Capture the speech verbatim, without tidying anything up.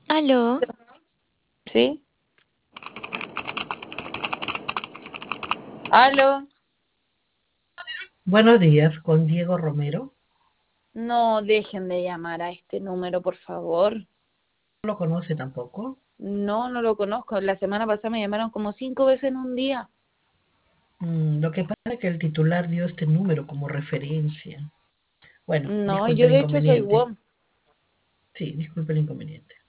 Aló, ¿Sí? ¿Aló? Buenos días, con Diego Romero. No dejen de llamar a este número, por favor. ¿No lo conoce tampoco? No, no lo conozco. La semana pasada me llamaron como cinco veces en un día. Mm, lo que pasa es que el titular dio este número como referencia. Bueno, No, disculpe yo el de hecho soy inconveniente. WOM. Sí, disculpe el inconveniente.